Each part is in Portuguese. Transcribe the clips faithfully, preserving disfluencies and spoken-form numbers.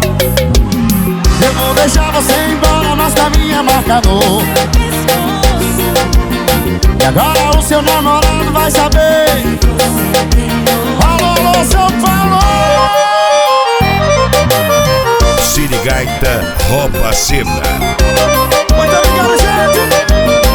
Eu vou deixar você embora, mas caminho marcador. E agora o seu namorado vai saber. Alô, alô, seu falou. Sirigaita rouba a cena. Muito obrigado, gente.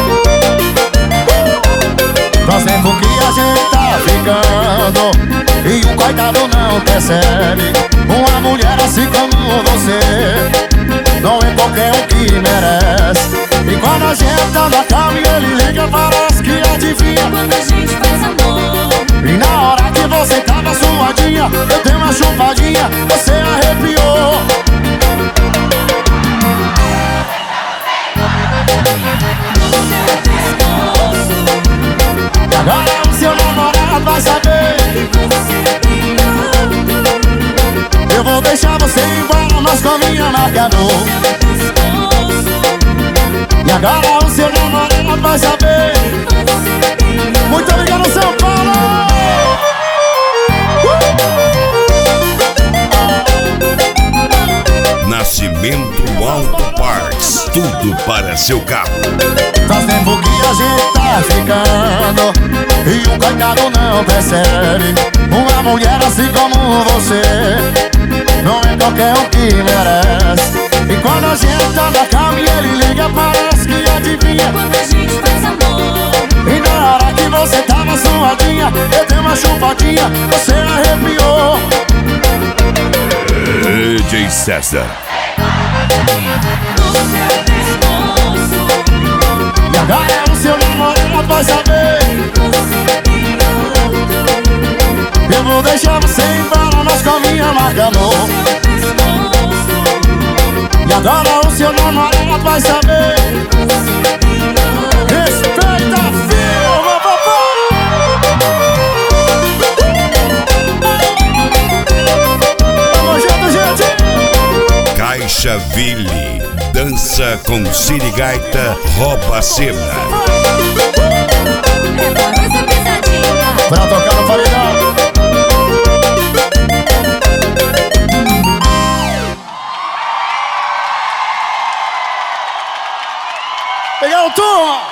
Faz tempo que a gente tá ficando e o coitado não percebe. Uma mulher assim como você não é qualquer um que merece. E quando a gente tá na cama e ele liga, parece que adivinha. Quando a gente faz amor, e na hora que você tava suadinha, eu dei uma chupadinha, você arrepiou. E agora o seu namorado vai saber. Eu vou deixar você embora, mas com a minha marcador. E agora o seu namorado vai saber. Muito obrigado, São Paulo. uh! Nascimento Auto Parts, tudo para seu carro. Faz tempo que a gente tá ficando e o coitado não percebe. Uma mulher assim como você não é qualquer um que merece. E quando a gente tá na cama e ele liga, parece que adivinha. quando a gente faz amor, E na hora que você tava suadinha, eu dei uma chupadinha, você arrepiou. D J César. no seu pescoço, E agora o seu namorado vai saber. Eu vou deixar você embora, mas com a minha marca amor. E agora o seu namorado vai saber. Respeita a firma, papai. Tamo junto, gente. Caixa Ville, dança com Sirigaita, rouba a cena. é coisa pesadinha. Pra tocar no paredão. Pegar o turma.